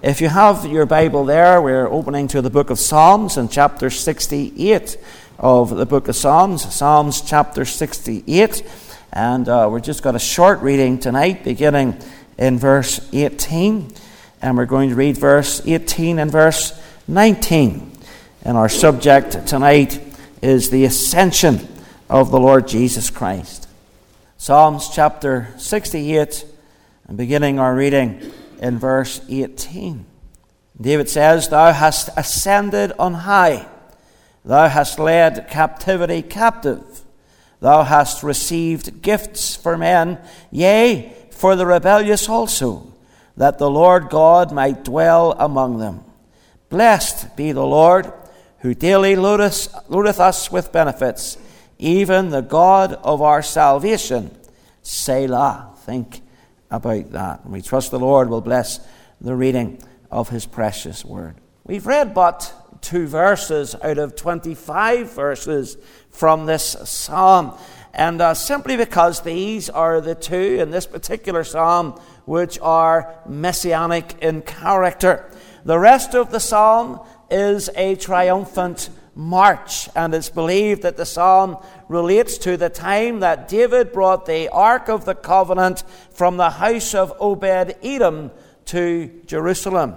If you have your Bible there, we're opening to the book of Psalms in chapter 68 of the book of Psalms. Psalms chapter 68. And we're just got a short reading tonight, beginning in verse 18. And we're going to read verse 18 and verse 19. And our subject tonight is the ascension of the Lord Jesus Christ. Psalms chapter 68, and beginning our reading in verse 18. David says, "Thou hast ascended on high. Thou hast led captivity captive. Thou hast received gifts for men, yea, for the rebellious also, that the Lord God might dwell among them. Blessed be the Lord, who daily loadeth us with benefits, even the God of our salvation. Selah." Think about that. And we trust the Lord will bless the reading of his precious word. We've read but 2 verses out of 25 verses from this psalm. And simply because these are the 2 in this particular psalm which are messianic in character. The rest of the psalm is a triumphant march, and it's believed that the psalm relates to the time that David brought the Ark of the Covenant from the house of Obed-Edom to Jerusalem.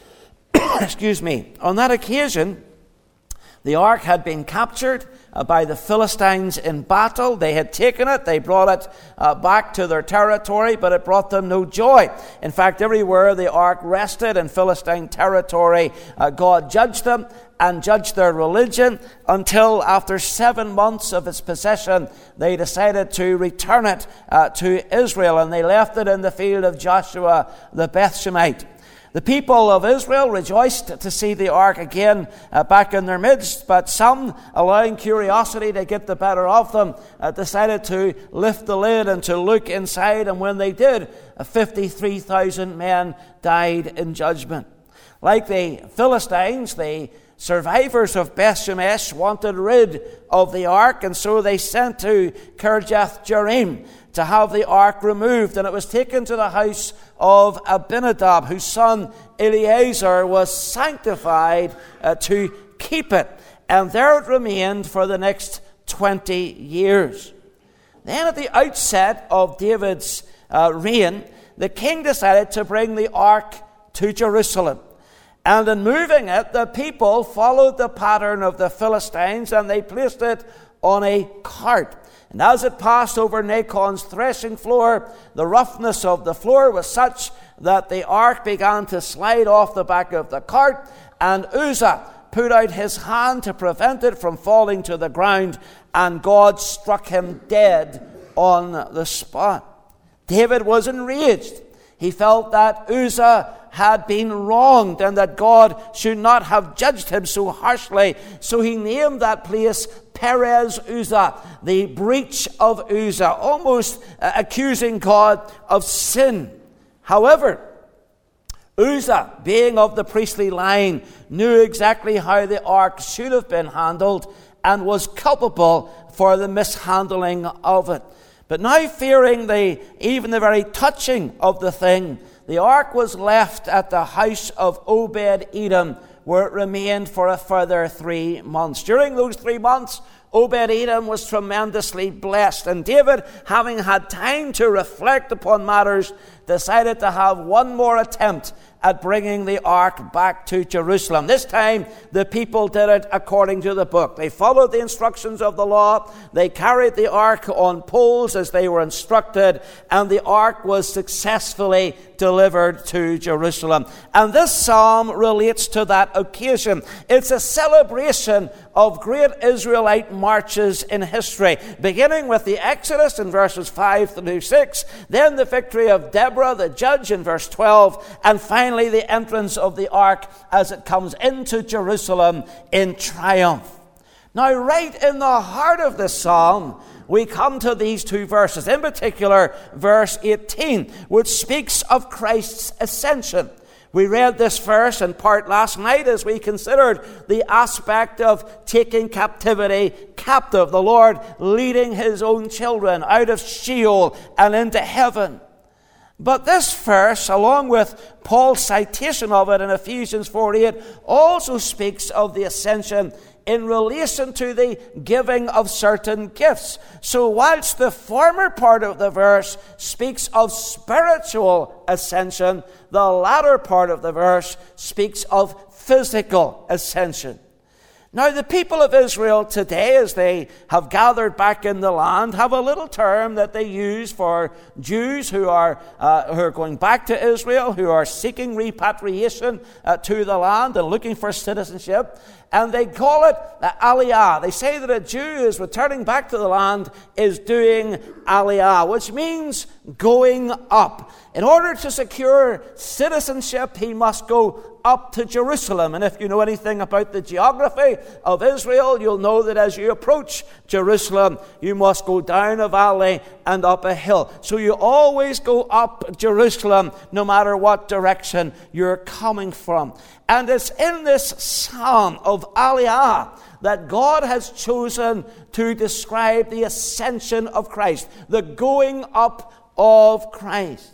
Excuse me. On that occasion, the Ark had been captured by the Philistines in battle. They had taken it, they brought it back to their territory, but it brought them no joy. In fact, everywhere the Ark rested in Philistine territory, God judged them and judged their religion until after 7 months of its possession, they decided to return it to Israel, and they left it in the field of Joshua the Bethshemite. The people of Israel rejoiced to see the ark again back in their midst, but some, allowing curiosity to get the better of them, decided to lift the lid and to look inside, and when they did, 53,000 men died in judgment. Like the Philistines, the survivors of Beth-Shemesh wanted rid of the ark, and so they sent to Kirjath-Jearim to have the ark removed, and it was taken to the house of Abinadab, whose son Eleazar was sanctified to keep it, and there it remained for the next 20 years. Then at the outset of David's reign, the king decided to bring the ark to Jerusalem. And in moving it, the people followed the pattern of the Philistines, and they placed it on a cart. And as it passed over Nachon's threshing floor, the roughness of the floor was such that the ark began to slide off the back of the cart, and Uzzah put out his hand to prevent it from falling to the ground, and God struck him dead on the spot. David was enraged. He felt that Uzzah had been wronged and that God should not have judged him so harshly. So he named that place Perez Uzzah, the breach of Uzzah, almost accusing God of sin. However, Uzzah, being of the priestly line, knew exactly how the ark should have been handled and was culpable for the mishandling of it. But now, fearing even the very touching of the thing, the ark was left at the house of Obed-Edom, where it remained for a further 3 months. During those 3 months, Obed-Edom was tremendously blessed, and David, having had time to reflect upon matters, decided to have one more attempt at bringing the ark back to Jerusalem. This time, the people did it according to the book. They followed the instructions of the law. They carried the ark on poles as they were instructed, and the ark was successfully delivered to Jerusalem. And this psalm relates to that occasion. It's a celebration of great Israelite marches in history, beginning with the Exodus in verses 5 through 6, then the victory of Deborah, the judge, in verse 12, and finally the entrance of the ark as it comes into Jerusalem in triumph. Now, right in the heart of this psalm, we come to these 2 verses, in particular verse 18, which speaks of Christ's ascension. We read this verse in part last night as we considered the aspect of taking captivity captive, the Lord leading his own children out of Sheol and into heaven. But this verse, along with Paul's citation of it in Ephesians 4:8, also speaks of the ascension in relation to the giving of certain gifts. So whilst the former part of the verse speaks of spiritual ascension, the latter part of the verse speaks of physical ascension. Now, the people of Israel today, as they have gathered back in the land, have a little term that they use for Jews who are going back to Israel, who are seeking repatriation to the land and looking for citizenship. And they call it Aliyah. They say that a Jew is returning back to the land is doing Aliyah, which means going up. In order to secure citizenship, he must go up to Jerusalem. And if you know anything about the geography of Israel, you'll know that as you approach Jerusalem, you must go down a valley and up a hill. So you always go up Jerusalem, no matter what direction you're coming from. And it's in this psalm of Aliyah that God has chosen to describe the ascension of Christ, the going up of Christ.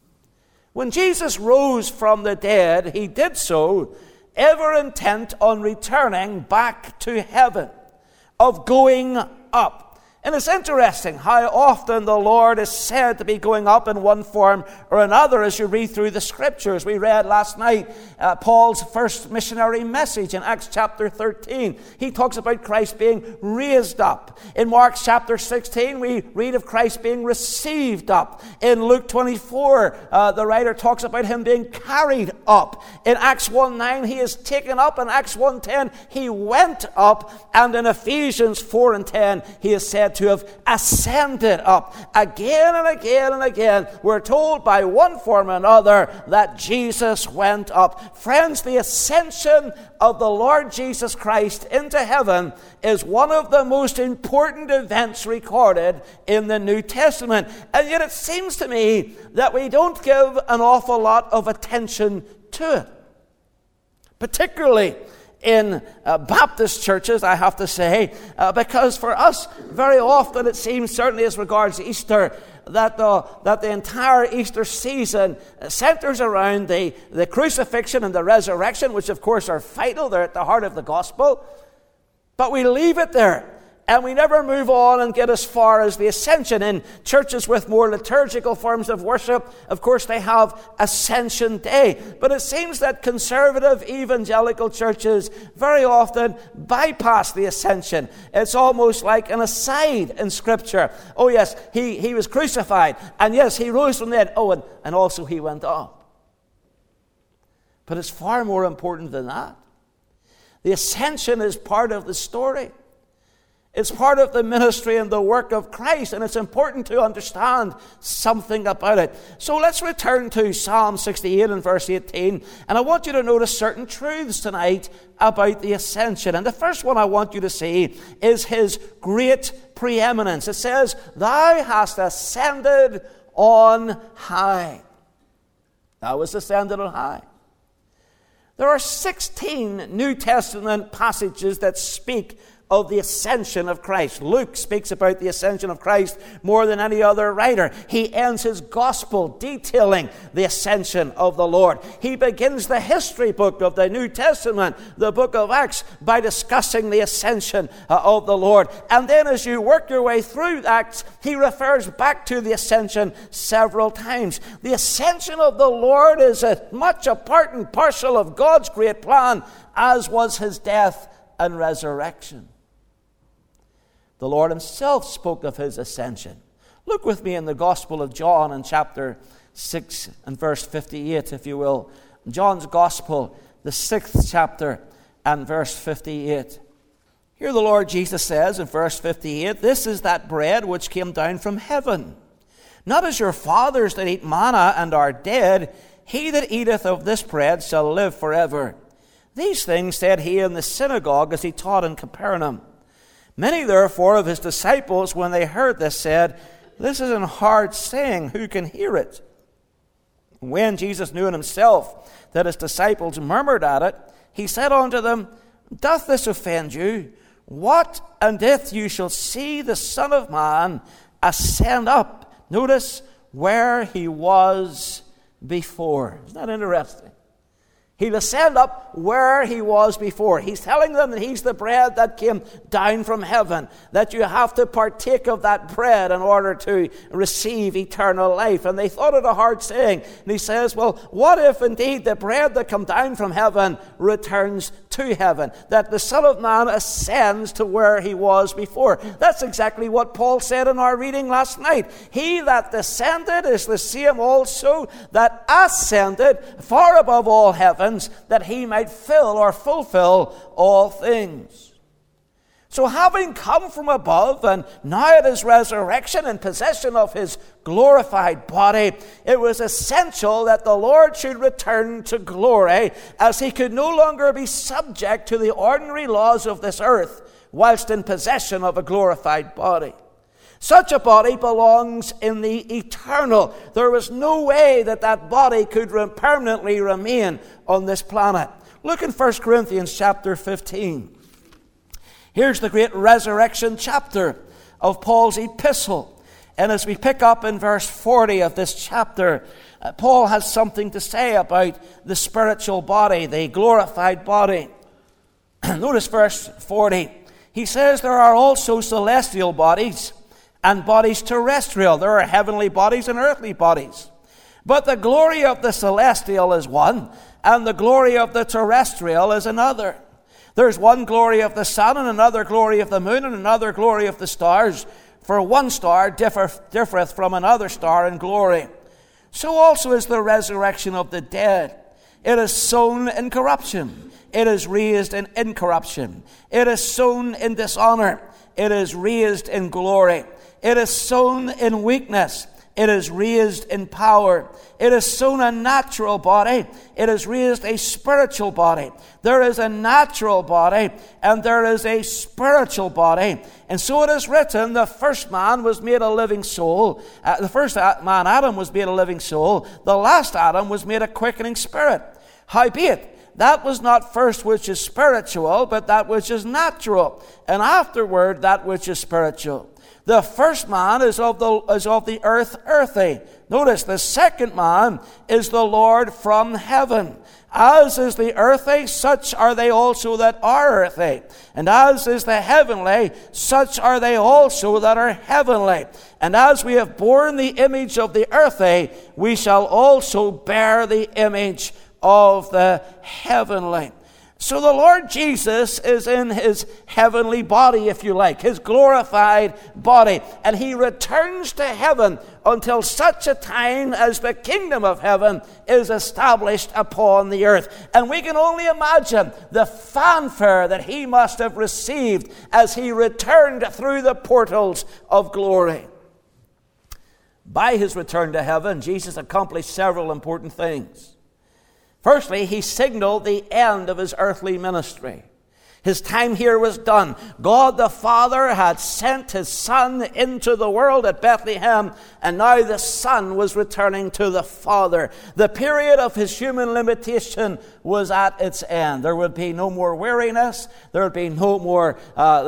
When Jesus rose from the dead, he did so ever intent on returning back to heaven, of going up. And it's interesting how often the Lord is said to be going up in one form or another as you read through the Scriptures. We read last night Paul's first missionary message in Acts chapter 13. He talks about Christ being raised up. In Mark chapter 16, we read of Christ being received up. In Luke 24, the writer talks about him being carried up. In Acts 1:9, he is taken up. In Acts 1:10, he went up. And in Ephesians 4:10, he is said to have ascended up. Again and again and again, we're told by one form or another that Jesus went up. Friends, the ascension of the Lord Jesus Christ into heaven is one of the most important events recorded in the New Testament. And yet it seems to me that we don't give an awful lot of attention to it. Particularly in Baptist churches, I have to say, because for us, very often it seems, certainly as regards Easter, that the entire Easter season centers around the crucifixion and the resurrection, which of course are vital. They're at the heart of the gospel. But we leave it there. And we never move on and get as far as the ascension. In churches with more liturgical forms of worship, of course, they have Ascension Day. But it seems that conservative evangelical churches very often bypass the ascension. It's almost like an aside in Scripture. Oh, yes, he was crucified. And yes, he rose from the dead. Oh, and also he went up. But it's far more important than that. The ascension is part of the story. It's part of the ministry and the work of Christ, and it's important to understand something about it. So let's return to Psalm 68 and verse 18, and I want you to notice certain truths tonight about the ascension. And the first one I want you to see is his great preeminence. It says, "Thou hast ascended on high." Thou hast ascended on high. There are 16 New Testament passages that speak of the ascension of Christ. Luke speaks about the ascension of Christ more than any other writer. He ends his gospel detailing the ascension of the Lord. He begins the history book of the New Testament, the book of Acts, by discussing the ascension of the Lord. And then as you work your way through Acts, he refers back to the ascension several times. The ascension of the Lord is as much a part and parcel of God's great plan as was his death and resurrection. The Lord himself spoke of his ascension. Look with me in the Gospel of John in chapter 6 and verse 58, if you will. John's Gospel, the 6th chapter and verse 58. Here the Lord Jesus says in verse 58, "This is that bread which came down from heaven. Not as your fathers that eat manna and are dead. He that eateth of this bread shall live forever." These things said he in the synagogue as he taught in Capernaum. Many therefore of his disciples, when they heard this, said, "This is an hard saying, who can hear it?" When Jesus knew in himself that his disciples murmured at it, he said unto them, "Doth this offend you? What and if you shall see the Son of Man ascend up," notice, where he was before. Isn't that interesting? He'll ascend up where he was before. He's telling them that he's the bread that came down from heaven, that you have to partake of that bread in order to receive eternal life. And they thought it a hard saying. And he says, well, what if indeed the bread that come down from heaven returns to heaven, that the Son of Man ascends to where he was before? That's exactly what Paul said in our reading last night. He that descended is the same also that ascended far above all heaven, that he might fill or fulfill all things. So having come from above and now at his resurrection in possession of his glorified body, it was essential that the Lord should return to glory, as he could no longer be subject to the ordinary laws of this earth whilst in possession of a glorified body. Such a body belongs in the eternal. There was no way that that body could permanently remain on this planet. Look in 1 Corinthians chapter 15. Here's the great resurrection chapter of Paul's epistle. And as we pick up in verse 40 of this chapter, Paul has something to say about the spiritual body, the glorified body. Notice verse 40. He says there are also celestial bodies and bodies terrestrial. There are heavenly bodies and earthly bodies. But the glory of the celestial is one, and the glory of the terrestrial is another. There's one glory of the sun, and another glory of the moon, and another glory of the stars. For one star differeth from another star in glory. So also is the resurrection of the dead. It is sown in corruption. It is raised in incorruption. It is sown in dishonor. It is raised in glory. It is sown in weakness. It is raised in power. It is sown a natural body. It is raised a spiritual body. There is a natural body and there is a spiritual body. And so it is written, the first man was made a living soul. The first man, Adam, was made a living soul. The last Adam was made a quickening spirit. Howbeit, that was not first which is spiritual, but that which is natural. And afterward, that which is spiritual. The first man is of the earth earthy. Notice, the second man is the Lord from heaven. As is the earthy, such are they also that are earthy. And as is the heavenly, such are they also that are heavenly. And as we have borne the image of the earthy, we shall also bear the image of the heavenly. So the Lord Jesus is in his heavenly body, if you like, his glorified body. And he returns to heaven until such a time as the kingdom of heaven is established upon the earth. And we can only imagine the fanfare that he must have received as he returned through the portals of glory. By his return to heaven, Jesus accomplished several important things. Firstly, he signaled the end of his earthly ministry. His time here was done. God the Father had sent his Son into the world at Bethlehem, and now the Son was returning to the Father. The period of his human limitation was at its end. There would be no more weariness. There would be no more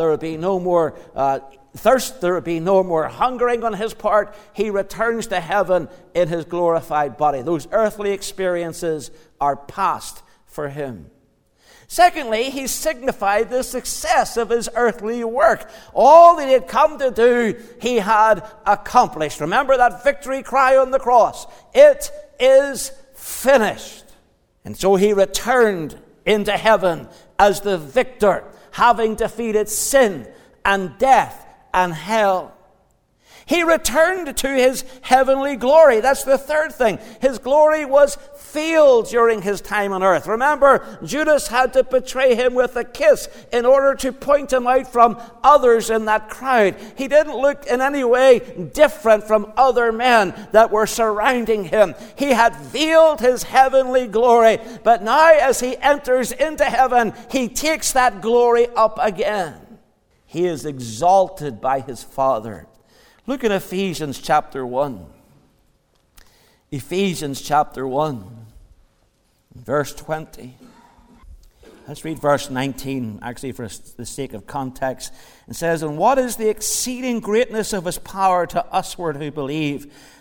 thirst. There would be no more hungering on his part. He returns to heaven in his glorified body. Those earthly experiences are past for him. Secondly, he signified the success of his earthly work. All that he had come to do, he had accomplished. Remember that victory cry on the cross. It is finished. And so he returned into heaven as the victor, having defeated sin and death and hell. He returned to his heavenly glory. That's the third thing. His glory was veiled during his time on earth. Remember, Judas had to betray him with a kiss in order to point him out from others in that crowd. He didn't look in any way different from other men that were surrounding him. He had veiled his heavenly glory, but now as he enters into heaven, he takes that glory up again. He is exalted by his Father. Look at Ephesians chapter 1. Ephesians chapter 1, verse 20. Let's read verse 19, actually for the sake of context. It says, "And what is the exceeding greatness of his power to usward who believe,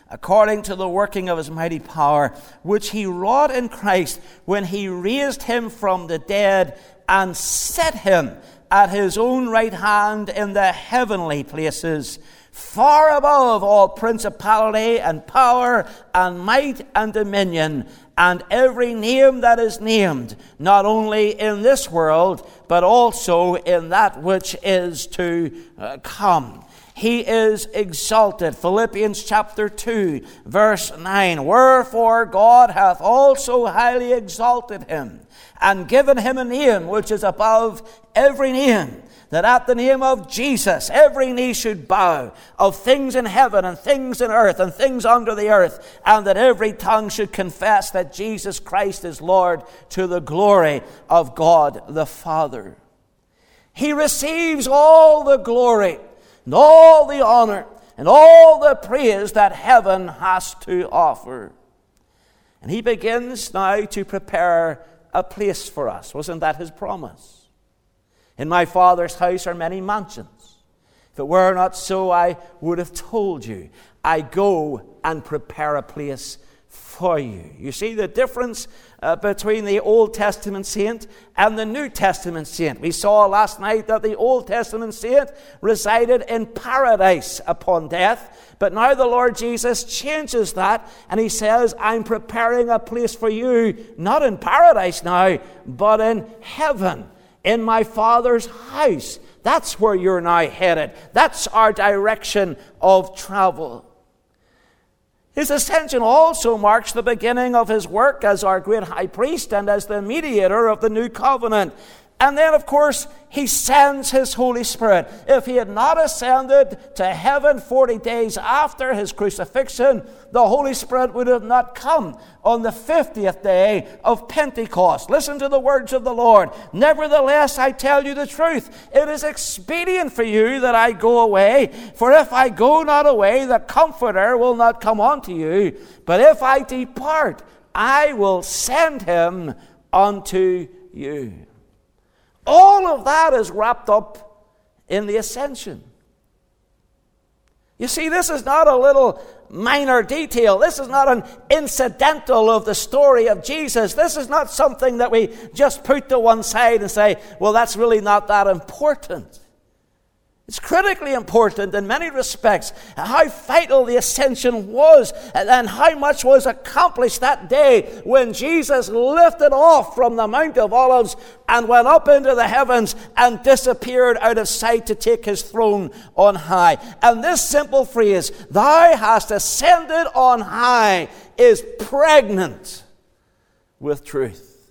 according to the working of his mighty power, which he wrought in Christ when he raised him from the dead and set him at his own right hand in the heavenly places, far above all principality and power and might and dominion, and every name that is named, not only in this world, but also in that which is to come. He is exalted. Philippians chapter 2, verse 9. Wherefore God hath also highly exalted him, and given him a name which is above every name, that at the name of Jesus every knee should bow, of things in heaven and things in earth and things under the earth, and that every tongue should confess that Jesus Christ is Lord, to the glory of God the Father. He receives all the glory and all the honor and all the praise that heaven has to offer. And he begins now to prepare a place for us. Wasn't that his promise? In my Father's house are many mansions. If it were not so, I would have told you. I go and prepare a place for you. You see the difference between the Old Testament saint and the New Testament saint. We saw last night that the Old Testament saint resided in paradise upon death, but now the Lord Jesus changes that, and he says, I'm preparing a place for you, not in paradise now, but in heaven, in my Father's house. That's where you're now headed. That's our direction of travel. His ascension also marks the beginning of his work as our great high priest and as the mediator of the new covenant. And then, of course, he sends his Holy Spirit. If he had not ascended to heaven 40 days after his crucifixion, the Holy Spirit would have not come on the 50th day of Pentecost. Listen to the words of the Lord. Nevertheless, I tell you the truth. It is expedient for you that I go away. For if I go not away, the Comforter will not come unto you. But if I depart, I will send him unto you. All of that is wrapped up in the ascension. You see, this is not a little minor detail. This is not an incidental of the story of Jesus. This is not something that we just put to one side and say, well, that's really not that important. It's critically important in many respects how vital the ascension was and how much was accomplished that day when Jesus lifted off from the Mount of Olives and went up into the heavens and disappeared out of sight to take his throne on high. And this simple phrase, thou hast ascended on high, is pregnant with truth.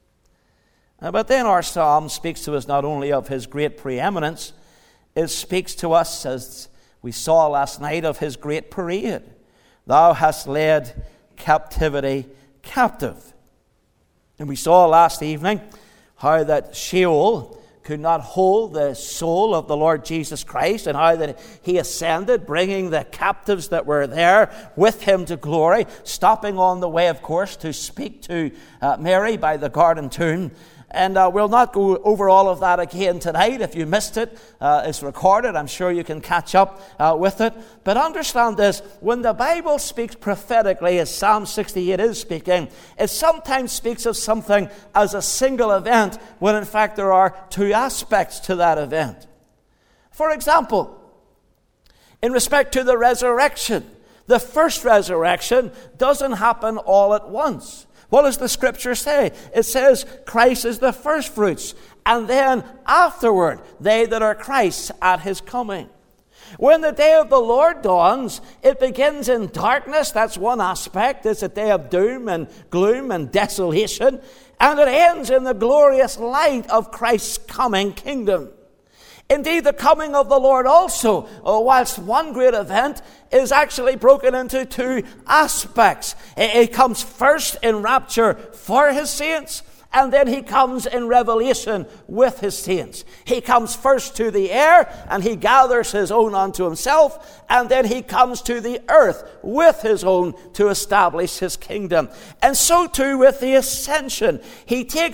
But then our psalm speaks to us not only of his great preeminence, it speaks to us, as we saw last night, of his great parade. Thou hast led captivity captive. And we saw last evening how that Sheol could not hold the soul of the Lord Jesus Christ, and how that he ascended, bringing the captives that were there with him to glory, stopping on the way, of course, to speak to Mary by the garden tomb. And we'll not go over all of that again tonight. If you missed it, it's recorded. I'm sure you can catch up with it. But understand this, when the Bible speaks prophetically, as Psalm 68 is speaking, it sometimes speaks of something as a single event, when in fact there are two aspects to that event. For example, in respect to the resurrection, the first resurrection doesn't happen all at once. What does the Scripture say? It says Christ is the first fruits, and then afterward, they that are Christ's at his coming. When the day of the Lord dawns, it begins in darkness. That's one aspect. It's a day of doom and gloom and desolation. And it ends in the glorious light of Christ's coming kingdom. Indeed, the coming of the Lord also, whilst one great event, is actually broken into two aspects. It comes first in rapture for his saints, and then he comes in revelation with his saints. He comes first to the air, and he gathers his own unto himself, and then he comes to the earth with his own to establish his kingdom. And so too with the ascension. He takes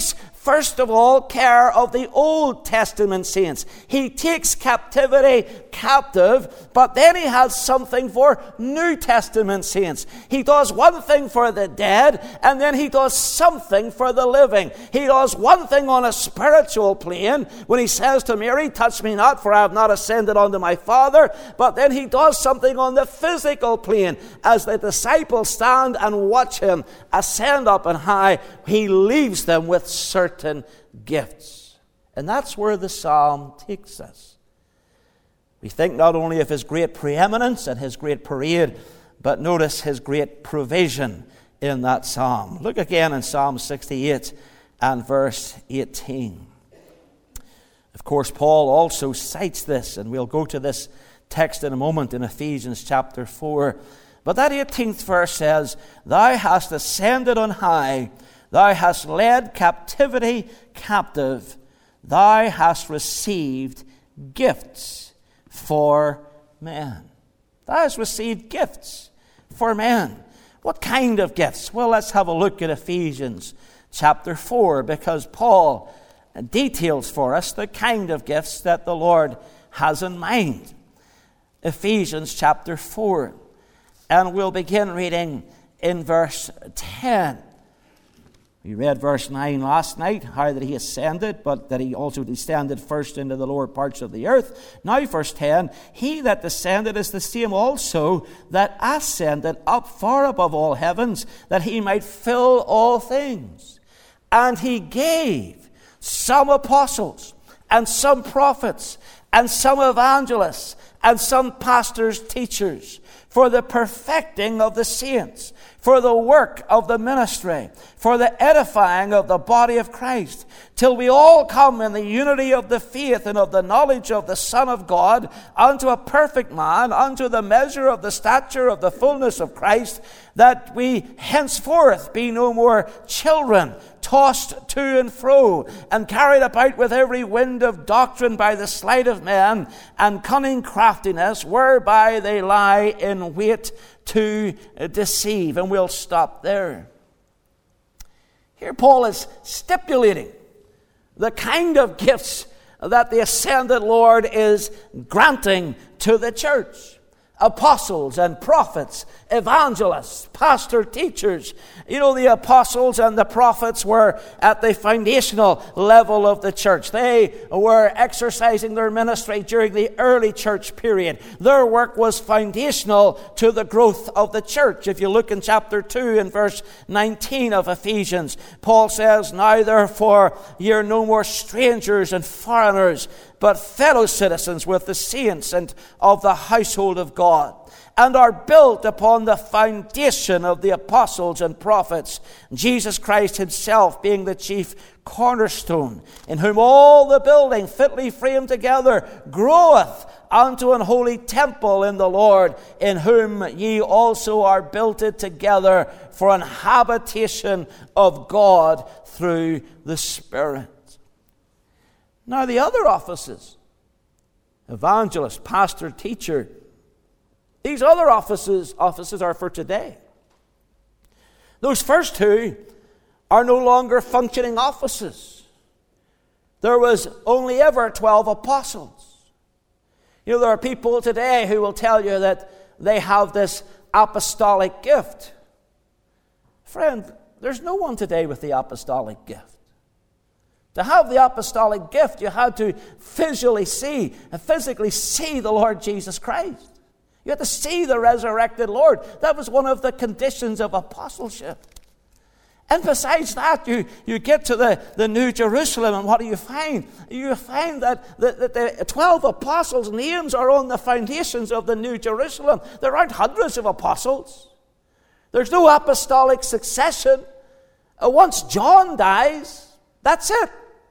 first of all, care of the Old Testament saints. He takes captivity captive, but then he has something for New Testament saints. He does one thing for the dead, and then he does something for the living. He does one thing on a spiritual plane when he says to Mary, touch me not, for I have not ascended unto my Father. But then he does something on the physical plane. As the disciples stand and watch him ascend up and high, he leaves them with certain gifts. And that's where the psalm takes us. We think not only of his great preeminence and his great parade, but notice his great provision in that psalm. Look again in Psalm 68 and verse 18. Of course, Paul also cites this, and we'll go to this text in a moment in Ephesians chapter 4. But that 18th verse says, Thou hast ascended on high, thou hast led captivity captive, thou hast received gifts for men. Thou hast received gifts for men. What kind of gifts? Well, let's have a look at Ephesians chapter 4, because Paul details for us the kind of gifts that the Lord has in mind. Ephesians chapter 4, and we'll begin reading in verse 10. We read verse 9 last night, how that he ascended, but that he also descended first into the lower parts of the earth. Now verse 10, he that descended is the same also that ascended up far above all heavens, that he might fill all things. And he gave some apostles, and some prophets, and some evangelists, and some pastors, teachers, for the perfecting of the saints, for the work of the ministry, for the edifying of the body of Christ, till we all come in the unity of the faith and of the knowledge of the Son of God, unto a perfect man, unto the measure of the stature of the fullness of Christ, that we henceforth be no more children, tossed to and fro, and carried about with every wind of doctrine by the sleight of men, and cunning craftiness, whereby they lie in wait to deceive. And we'll stop there. Here Paul is stipulating the kind of gifts that the ascended Lord is granting to the church. Apostles and prophets, evangelists, pastor, teachers. You know, the apostles and the prophets were at the foundational level of the church. They were exercising their ministry during the early church period. Their work was foundational to the growth of the church. If you look in chapter 2 and verse 19 of Ephesians, Paul says, Now therefore ye are no more strangers and foreigners, but fellow citizens with the saints and of the household of God, and are built upon the foundation of the apostles and prophets, Jesus Christ himself being the chief cornerstone, in whom all the building fitly framed together groweth unto an holy temple in the Lord, in whom ye also are built together for an habitation of God through the Spirit. Now the other offices, evangelist, pastor, teacher, these other offices are for today. Those first two are no longer functioning offices. There was only ever 12 apostles. You know, there are people today who will tell you that they have this apostolic gift. Friend, there's no one today with the apostolic gift. To have the apostolic gift, you had to physically see the Lord Jesus Christ. You had to see the resurrected Lord. That was one of the conditions of apostleship. And besides that, you get to the New Jerusalem, and what do you find? You find that the 12 apostles' names are on the foundations of the New Jerusalem. There aren't hundreds of apostles. There's no apostolic succession. Once John dies, that's it.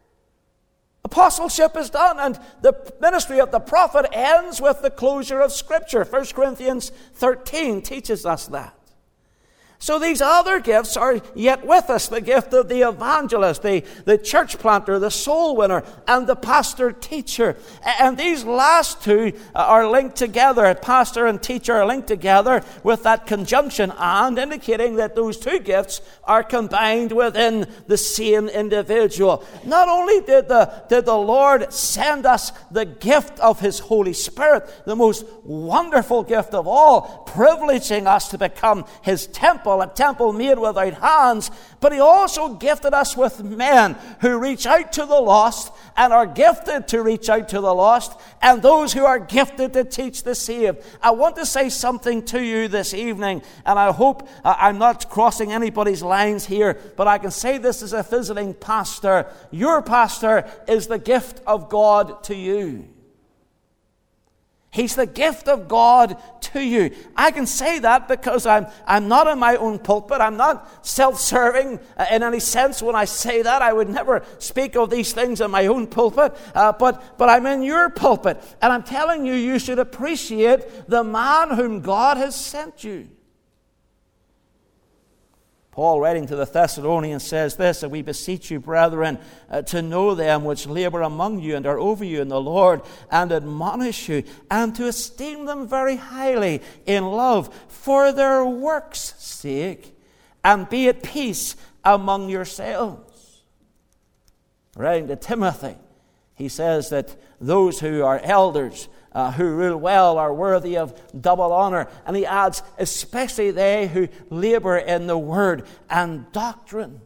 Apostleship is done, and the ministry of the prophet ends with the closure of Scripture. 1 Corinthians 13 teaches us that. So these other gifts are yet with us. The gift of the evangelist, the church planter, the soul winner, and the pastor teacher. And these last two are linked together. Pastor and teacher are linked together with that conjunction and indicating that those two gifts are combined within the same individual. Not only did the Lord send us the gift of His Holy Spirit, the most wonderful gift of all, privileging us to become His temple, a temple made without hands, but He also gifted us with men who reach out to the lost and are gifted to reach out to the lost, and those who are gifted to teach the saved. I want to say something to you this evening, and I hope I'm not crossing anybody's lines here, but I can say this as a visiting pastor. Your pastor is the gift of God to you. He's the gift of God to you. I can say that because I'm not in my own pulpit. I'm not self-serving in any sense when I say that. I would never speak of these things in my own pulpit. But I'm in your pulpit. And I'm telling you, you should appreciate the man whom God has sent you. Paul, writing to the Thessalonians, says this, "And we beseech you, brethren, to know them which labor among you and are over you in the Lord, and admonish you, and to esteem them very highly in love for their works' sake, and be at peace among yourselves." Writing to Timothy, he says that those who are elders, who rule well, are worthy of double honor. And he adds, especially they who labor in the word and doctrine.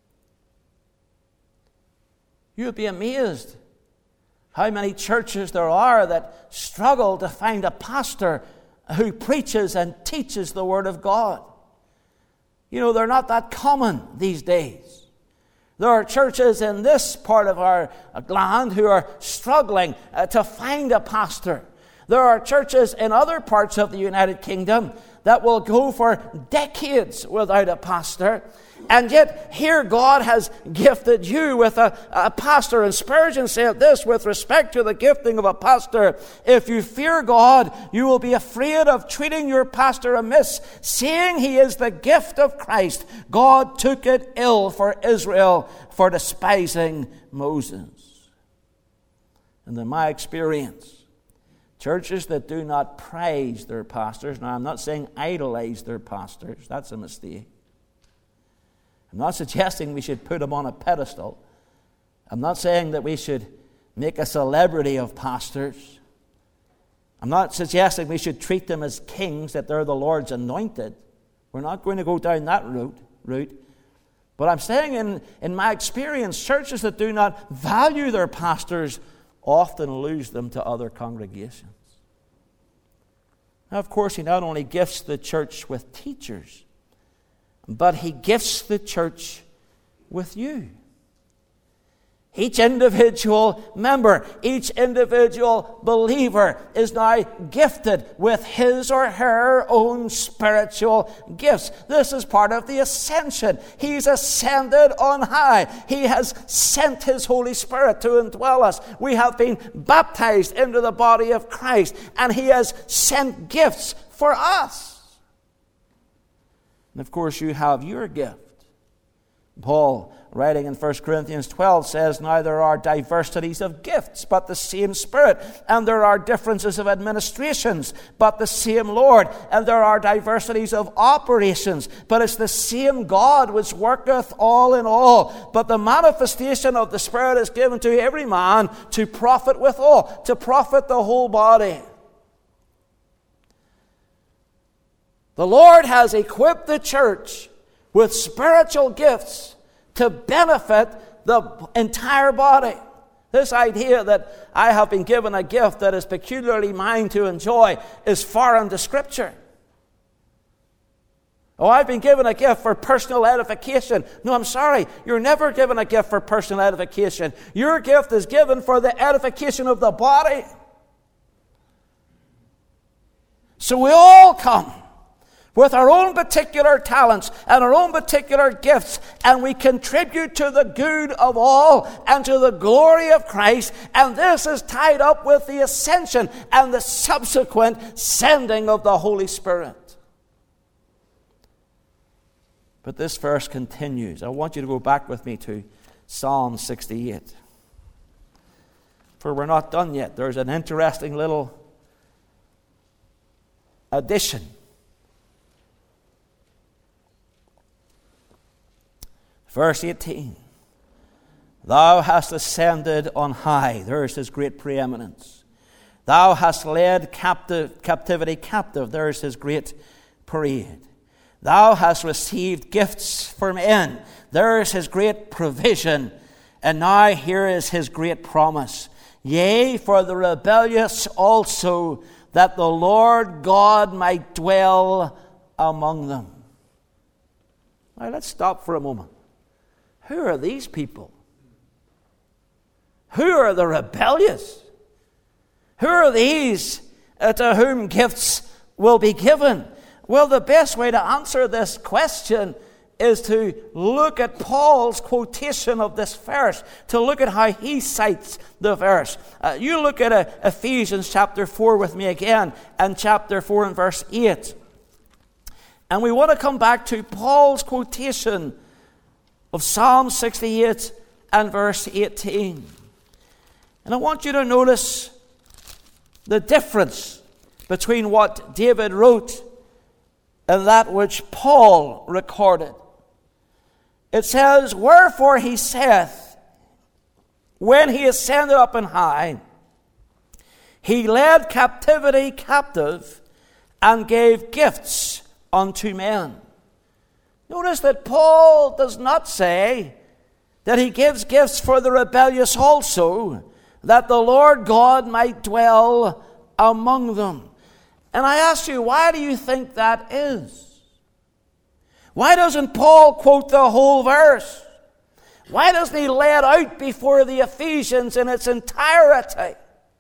You'll be amazed how many churches there are that struggle to find a pastor who preaches and teaches the Word of God. You know, they're not that common these days. There are churches in this part of our land who are struggling to find a pastor. There are churches in other parts of the United Kingdom that will go for decades without a pastor. And yet, here God has gifted you with a pastor. And Spurgeon said this with respect to the gifting of a pastor: "If you fear God, you will be afraid of treating your pastor amiss. Seeing he is the gift of Christ, God took it ill for Israel for despising Moses." And in my experience, churches that do not praise their pastors, now I'm not saying idolize their pastors, that's a mistake. I'm not suggesting we should put them on a pedestal. I'm not saying that we should make a celebrity of pastors. I'm not suggesting we should treat them as kings, that they're the Lord's anointed. We're not going to go down that route. But I'm saying in my experience, churches that do not value their pastors often lose them to other congregations. Now, of course, He not only gifts the church with teachers, but He gifts the church with you. Each individual member, each individual believer is now gifted with his or her own spiritual gifts. This is part of the ascension. He's ascended on high. He has sent His Holy Spirit to indwell us. We have been baptized into the body of Christ, and He has sent gifts for us. And of course, you have your gift. Paul, writing in 1 Corinthians 12, says, "Now there are diversities of gifts, but the same Spirit. And there are differences of administrations, but the same Lord. And there are diversities of operations, but it's the same God which worketh all in all. But the manifestation of the Spirit is given to every man to profit withal," to profit the whole body. The Lord has equipped the church with spiritual gifts to benefit the entire body. This idea that I have been given a gift that is peculiarly mine to enjoy is foreign to Scripture. Oh, I've been given a gift for personal edification. No, I'm sorry. You're never given a gift for personal edification. Your gift is given for the edification of the body. So we all come with our own particular talents and our own particular gifts, and we contribute to the good of all and to the glory of Christ. And this is tied up with the ascension and the subsequent sending of the Holy Spirit. But this verse continues. I want you to go back with me to Psalm 68. For we're not done yet. There's an interesting little addition. Verse 18. Thou hast ascended on high. There's his great preeminence. Thou hast led captivity captive. There's his great parade. Thou hast received gifts from men. There is his great provision. And now here is his great promise. Yea, for the rebellious also, that the Lord God might dwell among them. Now let's stop for a moment. Who are these people? Who are the rebellious? Who are these to whom gifts will be given? Well, the best way to answer this question is to look at Paul's quotation of this verse, to look at how he cites the verse. You look at Ephesians chapter 4 with me again, and chapter 4 and verse 8. And we want to come back to Paul's quotation of Psalm 68 and verse 18. And I want you to notice the difference between what David wrote and that which Paul recorded. It says, Wherefore he saith, when he ascended up on high, he led captivity captive and gave gifts unto men. Notice that Paul does not say that he gives gifts for the rebellious also, that the Lord God might dwell among them. And I ask you, why do you think that is? Why doesn't Paul quote the whole verse? Why doesn't he lay it out before the Ephesians in its entirety?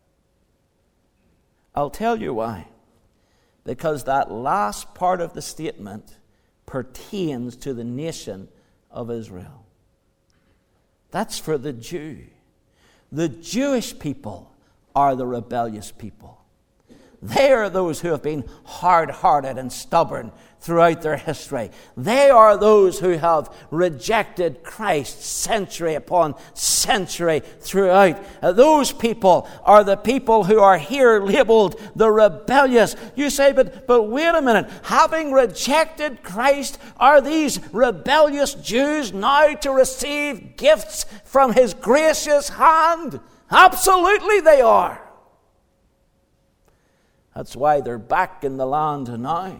I'll tell you why. Because that last part of the statement pertains to the nation of Israel. That's for the Jew. The Jewish people are the rebellious people. They are those who have been hard-hearted and stubborn throughout their history. They are those who have rejected Christ century upon century throughout. Those people are the people who are here labeled the rebellious. You say, but wait a minute. Having rejected Christ, are these rebellious Jews now to receive gifts from his gracious hand? Absolutely they are. That's why they're back in the land now.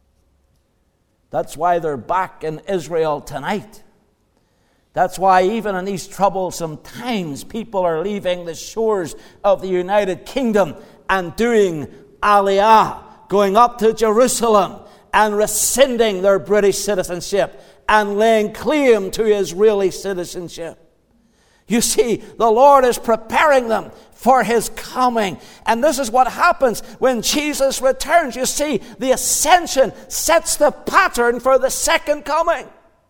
That's why they're back in Israel tonight. That's why even in these troublesome times, people are leaving the shores of the United Kingdom and doing Aliyah, going up to Jerusalem and rescinding their British citizenship and laying claim to Israeli citizenship. You see, the Lord is preparing them for his coming. And this is what happens when Jesus returns. You see, the ascension sets the pattern for the second coming.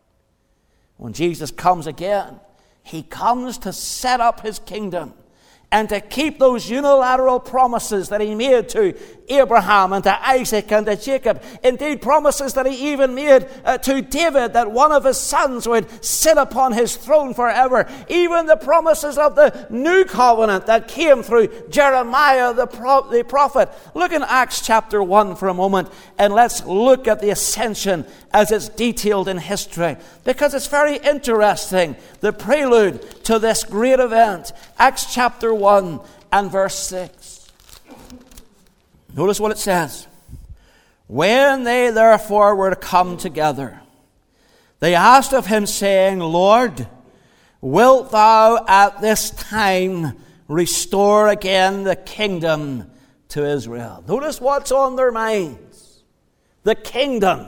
When Jesus comes again, he comes to set up his kingdom and to keep those unilateral promises that he made to Abraham and to Isaac and to Jacob. Indeed, promises that he even made to David, that one of his sons would sit upon his throne forever. Even the promises of the new covenant that came through Jeremiah the prophet. Look in Acts chapter 1 for a moment, and let's look at the ascension as it's detailed in history, because it's very interesting, the prelude to this great event. Acts chapter 1 and verse 6. Notice what it says. When they therefore were come together, they asked of him, saying, Lord, wilt thou at this time restore again the kingdom to Israel? Notice what's on their minds. The kingdom.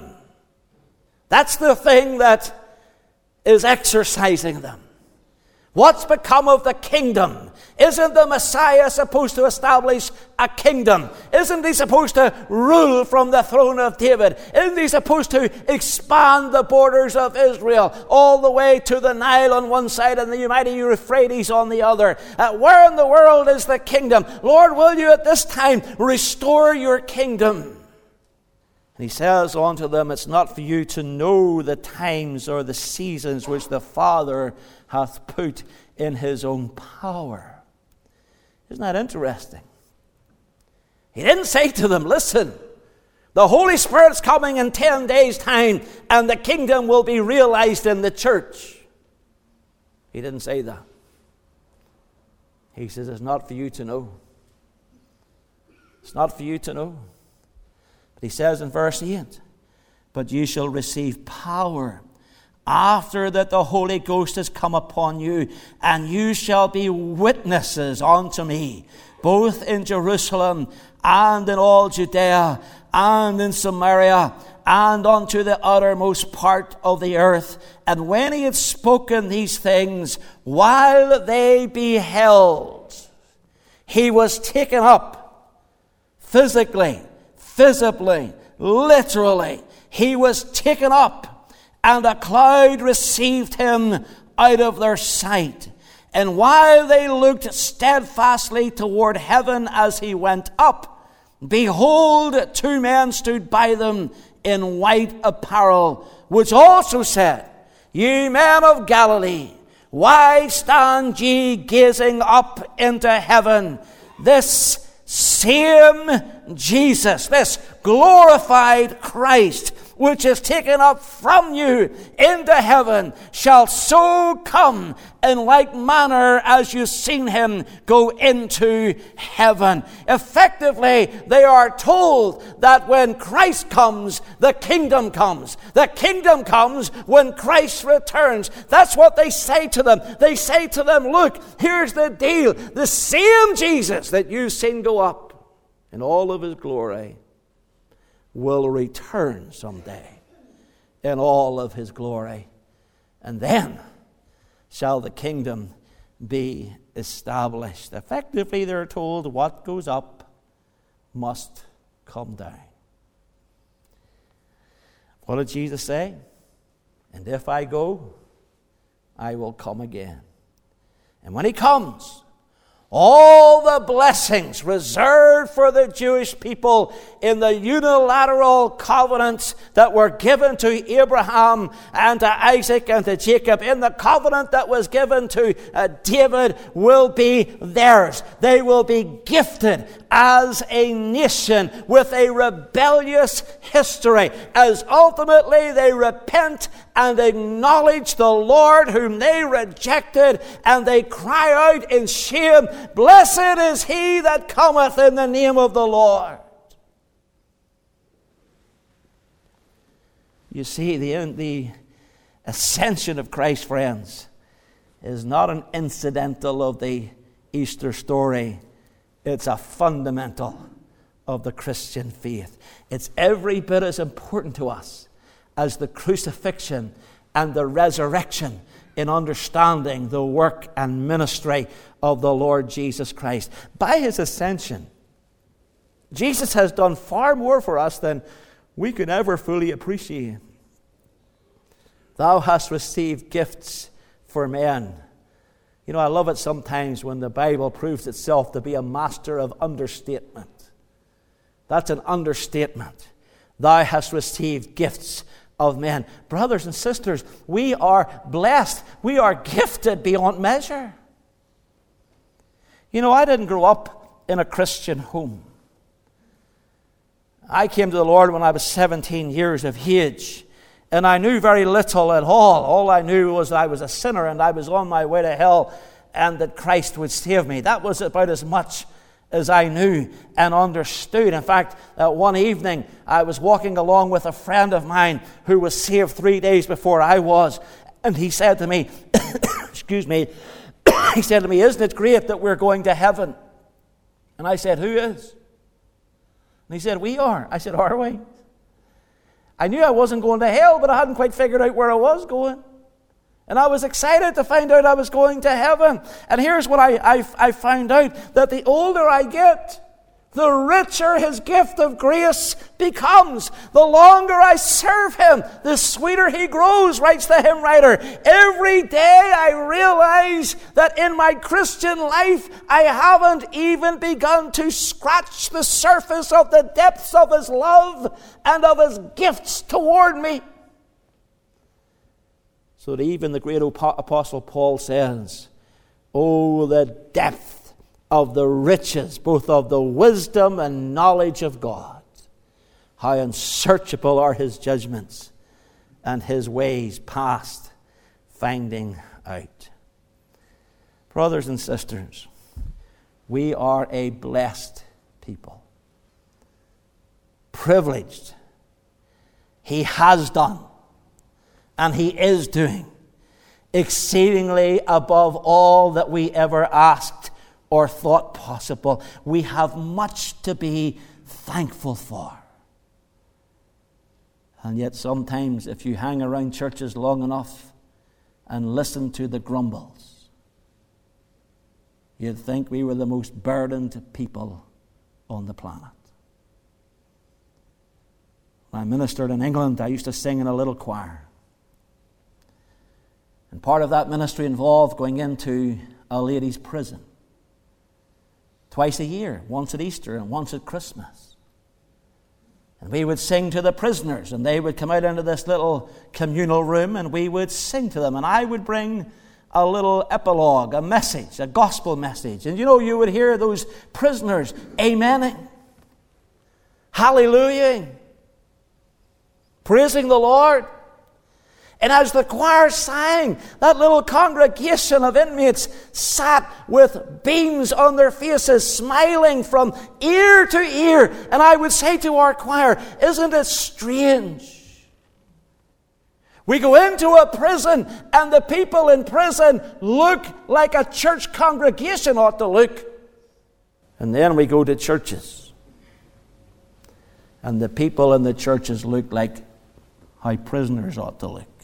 That's the thing that is exercising them. What's become of the kingdom? Isn't the Messiah supposed to establish a kingdom? Isn't he supposed to rule from the throne of David? Isn't he supposed to expand the borders of Israel all the way to the Nile on one side and the mighty Euphrates on the other? Where in the world is the kingdom? Lord, will you at this time restore your kingdom? And And he says unto them, it's not for you to know the times or the seasons which the Father hath put in his own power. Isn't that interesting? He didn't say to them, listen, the Holy Spirit's coming in 10 days' time and the kingdom will be realized in the church. He didn't say that. He says, it's not for you to know. It's not for you to know. But he says in verse 8, but you shall receive power after that the Holy Ghost has come upon you, and you shall be witnesses unto me, both in Jerusalem and in all Judea and in Samaria and unto the uttermost part of the earth. And when he had spoken these things, while they beheld, he was taken up physically, visibly, literally. He was taken up, and a cloud received him out of their sight. And while they looked steadfastly toward heaven as he went up, behold, 2 men stood by them in white apparel, which also said, Ye men of Galilee, why stand ye gazing up into heaven? This same Jesus, this glorified Christ, which is taken up from you into heaven, shall so come in like manner as you've seen him go into heaven. Effectively, they are told that when Christ comes, the kingdom comes. The kingdom comes when Christ returns. That's what they say to them. They say to them, look, here's the deal. The same Jesus that you've seen go up in all of his glory will return someday in all of his glory. And then shall the kingdom be established. Effectively, they're told what goes up must come down. What did Jesus say? And if I go, I will come again. And when he comes, all the blessings reserved for the Jewish people in the unilateral covenants that were given to Abraham and to Isaac and to Jacob, in the covenant that was given to David, will be theirs. They will be gifted as a nation with a rebellious history, as ultimately they repent and acknowledge the Lord whom they rejected, and they cry out in shame, Blessed is he that cometh in the name of the Lord. You see, the ascension of Christ, friends, is not an incidental of the Easter story. It's a fundamental of the Christian faith. It's every bit as important to us as the crucifixion and the resurrection in understanding the work and ministry of the Lord Jesus Christ. By his ascension, Jesus has done far more for us than we could ever fully appreciate. Thou hast received gifts for men. You know, I love it sometimes when the Bible proves itself to be a master of understatement. That's an understatement. Thou hast received gifts of men. Brothers and sisters, we are blessed. We are gifted beyond measure. You know, I didn't grow up in a Christian home. I came to the Lord when I was 17 years of age, and I knew very little at all. All I knew was that I was a sinner and I was on my way to hell and that Christ would save me. That was about as much as I knew and understood. In fact, one evening I was walking along with a friend of mine who was saved 3 days before I was, and he said to me, excuse me, he said to me, isn't it great that we're going to heaven? And I said, who is? And he said, we are. I said, are we? I knew I wasn't going to hell, but I hadn't quite figured out where I was going. And I was excited to find out I was going to heaven. And here's what I found out, that the older I get, the richer his gift of grace becomes. The longer I serve him, the sweeter he grows, writes the hymn writer. Every day I realize that in my Christian life, I haven't even begun to scratch the surface of the depths of his love and of his gifts toward me. So that even the great Apostle Paul says, oh, the depth of the riches, both of the wisdom and knowledge of God. How unsearchable are his judgments and his ways past finding out. Brothers and sisters, we are a blessed people. Privileged. He has done, and he is doing, exceedingly above all that we ever asked or thought possible. We have much to be thankful for. And yet sometimes if you hang around churches long enough and listen to the grumbles, you'd think we were the most burdened people on the planet. When I ministered in England, I used to sing in a little choir. And part of that ministry involved going into a ladies' prison. Twice a year, once at Easter and once at Christmas. And we would sing to the prisoners, and they would come out into this little communal room, and we would sing to them. And I would bring a little epilogue, a message, a gospel message. And you would hear those prisoners amening, hallelujahing, praising the Lord. And as the choir sang, that little congregation of inmates sat with beams on their faces, smiling from ear to ear. And I would say to our choir, isn't it strange? We go into a prison and the people in prison look like a church congregation ought to look. And then we go to churches, and the people in the churches look like how prisoners ought to look.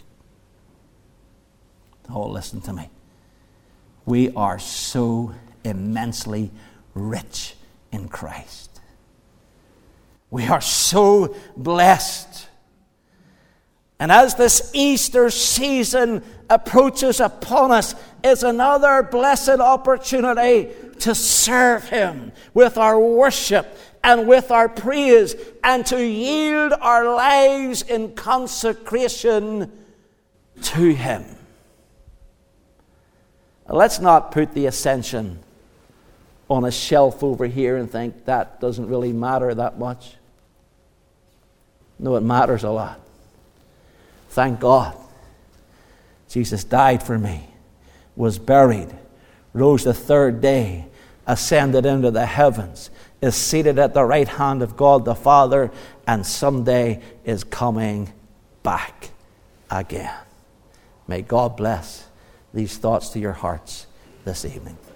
Oh, listen to me. We are so immensely rich in Christ. We are so blessed. And as this Easter season approaches upon us, it's another blessed opportunity to serve him with our worship and with our praise, and to yield our lives in consecration to him. Let's not put the ascension on a shelf over here and think that doesn't really matter that much. No, it matters a lot. Thank God. Jesus died for me, was buried, rose the third day, ascended into the heavens, is seated at the right hand of God the Father, and someday is coming back again. May God bless these thoughts to your hearts this evening.